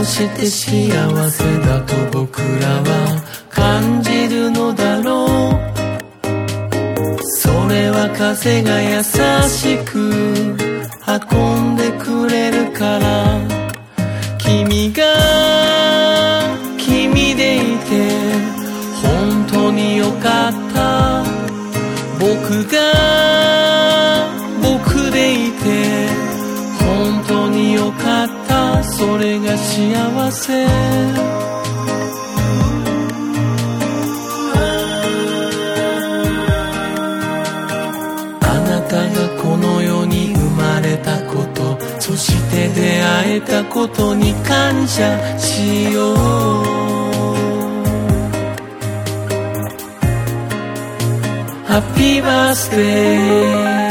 して幸せだと僕らは感じるのだろう。それは風が優しく運んでくれるから。君が君でいて本当によかった。僕が僕でいて本当によかった。それが幸せ。あなたがこの世に生まれたこと、そして出会えたことに感謝しよう。ハッピーバースデー